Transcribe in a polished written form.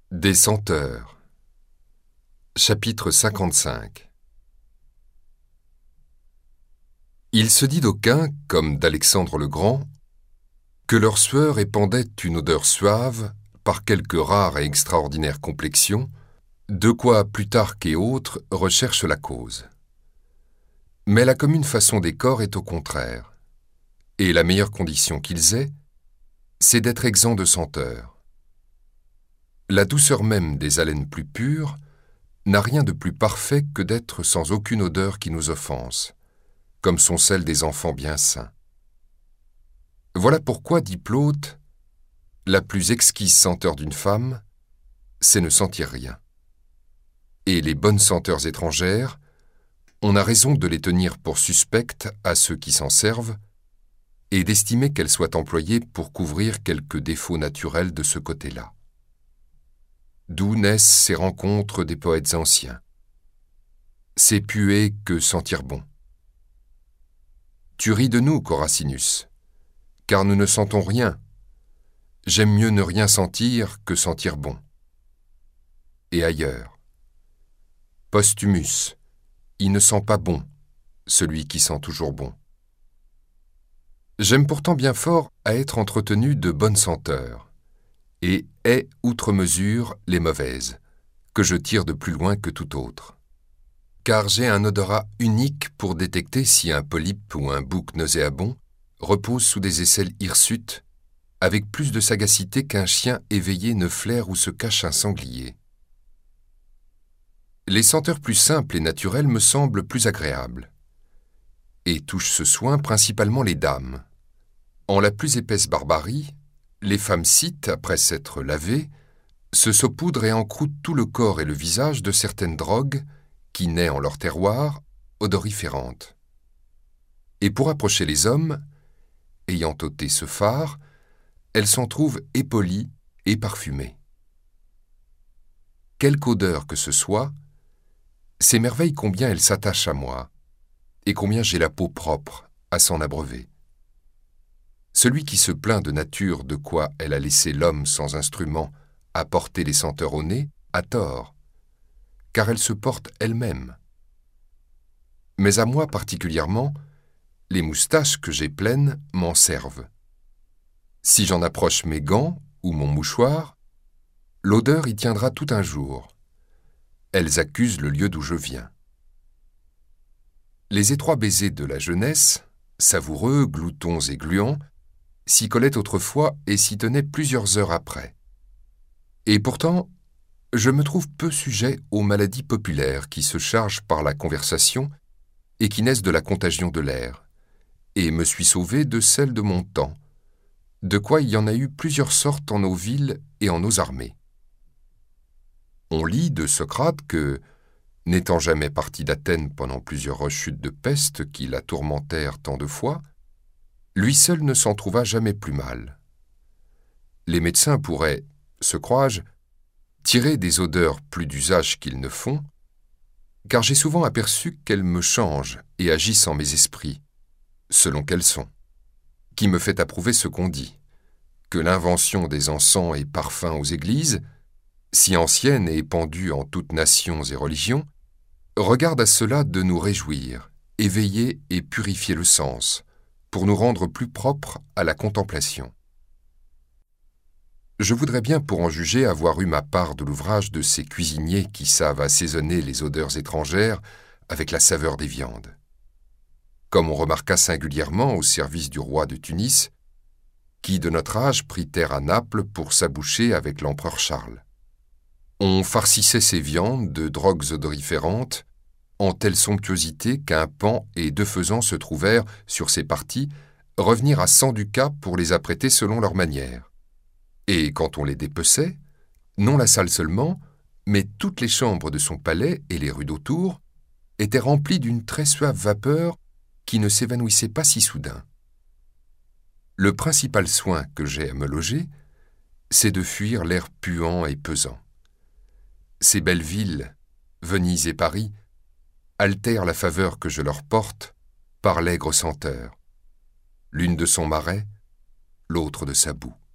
Des senteurs. Chapitre 55. Il se dit d'aucuns, comme d'Alexandre le Grand, que leur sueur épandait une odeur suave par quelque rare et extraordinaire complexion, de quoi Plutarque et autres recherchent la cause. Mais la commune façon des corps est au contraire, et la meilleure condition qu'ils aient, c'est d'être exempts de senteur. La douceur même des haleines plus pures n'a rien de plus parfait que d'être sans aucune odeur qui nous offense, comme sont celles des enfants bien sains. Voilà pourquoi, dit Plaute, la plus exquise senteur d'une femme, c'est ne sentir rien. Et les bonnes senteurs étrangères, on a raison de les tenir pour suspectes à ceux qui s'en servent, et d'estimer qu'elles soient employées pour couvrir quelques défauts naturels de ce côté-là. D'où naissent ces rencontres des poètes anciens. C'est puer que sentir bon. Tu ris de nous, Coracinus, car nous ne sentons rien. J'aime mieux ne rien sentir que sentir bon. Et ailleurs. Posthumus, il ne sent pas bon, celui qui sent toujours bon. J'aime pourtant bien fort à être entretenu de bonnes senteurs, et hais outre mesure les mauvaises, que je tire de plus loin que tout autre. Car j'ai un odorat unique pour détecter si un polype ou un bouc nauséabond repose sous des aisselles hirsutes, avec plus de sagacité qu'un chien éveillé ne flaire où se cache un sanglier. Les senteurs plus simples et naturelles me semblent plus agréables, et touchent ce soin principalement les dames. En la plus épaisse barbarie, les femmes citent, après s'être lavées, se saupoudrent et encroutent tout le corps et le visage de certaines drogues qui naissent en leur terroir, odoriférantes. Et pour approcher les hommes, ayant ôté ce fard, elles s'en trouvent épolies et parfumées. Quelque odeur que ce soit, c'est merveille combien elles s'attachent à moi, et combien j'ai la peau propre à s'en abreuver. Celui qui se plaint de nature de quoi elle a laissé l'homme sans instrument à porter les senteurs au nez, a tort, car elle se porte elle-même. Mais à moi particulièrement, les moustaches que j'ai pleines m'en servent. Si j'en approche mes gants ou mon mouchoir, l'odeur y tiendra tout un jour. Elles accusent le lieu d'où je viens. Les étroits baisers de la jeunesse, savoureux, gloutons et gluants, s'y collaient autrefois et s'y tenaient plusieurs heures après. Et pourtant, je me trouve peu sujet aux maladies populaires qui se chargent par la conversation et qui naissent de la contagion de l'air, et me suis sauvé de celles de mon temps, de quoi il y en a eu plusieurs sortes en nos villes et en nos armées. On lit de Socrate que, n'étant jamais parti d'Athènes pendant plusieurs rechutes de peste qui la tourmentèrent tant de fois, lui seul ne s'en trouva jamais plus mal. Les médecins pourraient, se crois-je, tirer des odeurs plus d'usage qu'ils ne font, car j'ai souvent aperçu qu'elles me changent et agissent en mes esprits, selon qu'elles sont, qui me fait approuver ce qu'on dit, que l'invention des encens et parfums aux églises, si ancienne et épandue en toutes nations et religions, regarde à cela de nous réjouir, éveiller et purifier le sens, pour nous rendre plus propres à la contemplation. Je voudrais bien, pour en juger, avoir eu ma part de l'ouvrage de ces cuisiniers qui savent assaisonner les odeurs étrangères avec la saveur des viandes. Comme on remarqua singulièrement au service du roi de Tunis, qui de notre âge prit terre à Naples pour s'aboucher avec l'empereur Charles. On farcissait ces viandes de drogues odoriférantes en telle somptuosité qu'un paon et 2 faisans se trouvèrent, sur ces parties, revenir à 100 ducats pour les apprêter selon leur manière. Et quand on les dépeçait, non la salle seulement, mais toutes les chambres de son palais et les rues d'autour étaient remplies d'une très suave vapeur qui ne s'évanouissait pas si soudain. Le principal soin que j'ai à me loger, c'est de fuir l'air puant et pesant. Ces belles villes, Venise et Paris, altèrent la faveur que je leur porte par l'aigre senteur, l'une de son marais, l'autre de sa boue.